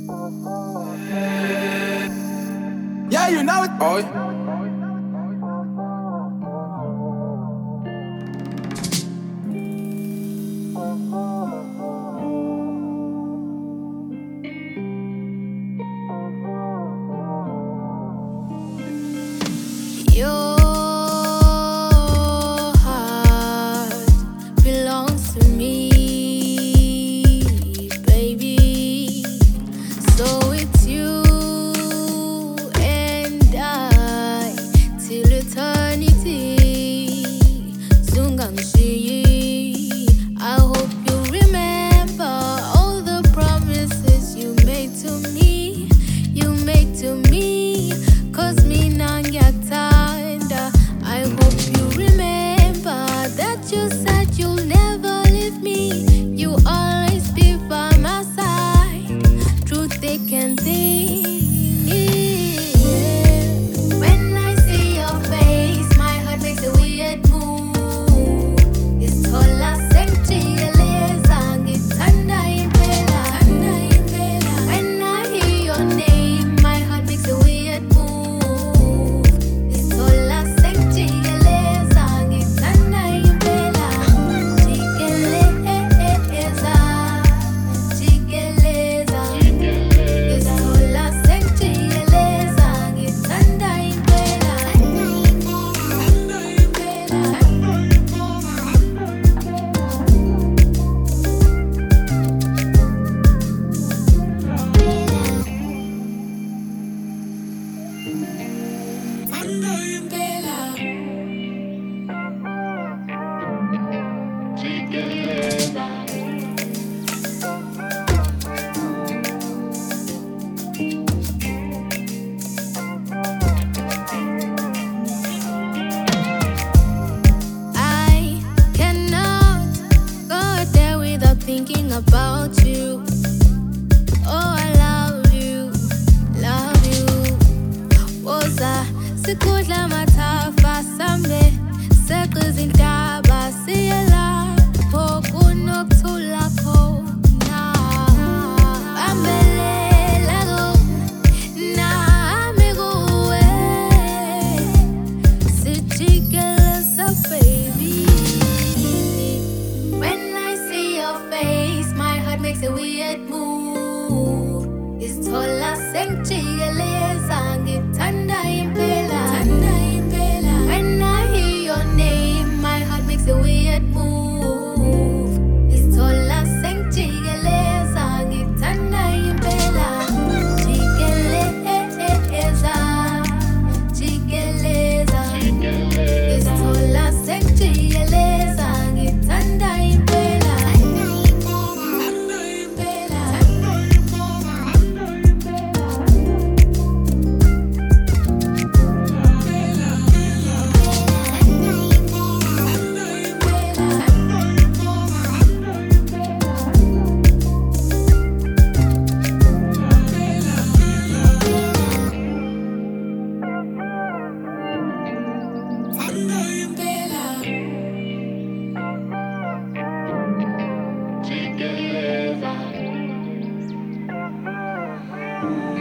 Yeah, you know it, boy. Your heart belongs to me, baby. So it's you and I till eternity. Zungangishiyi. I hope you remember all the promises you made to me. You made to me, 'cause me nangyatanda. I hope you remember that you said you'll never leave me. You always be by my side, through thick and thin. When I see your face, my heart makes a weird move. It's all I sentileza, ngithanda impela. When I hear your name, my heart makes a weird move. It's all I sentileza, ngithanda impela. Jikeleza, jikeleza. It's all I sentileza, ngithanda impela. I cannot go there without thinking about you. Oh, I love you, love you. Woza sikudla mathafa sambe sekuzindaba siyelapho kunokuthula khona. Bambelela nami kuwe, sijikeleza baby. When I see your face, my heart makes a weird move. It's all I sentileza, ngithanda impela. When I hear your name, my heart makes a weird move. It's all I sentileza, ngithanda impela. Jikeleza, jikeleza. It's all I sentileza, ngithanda impela. Jikeleza.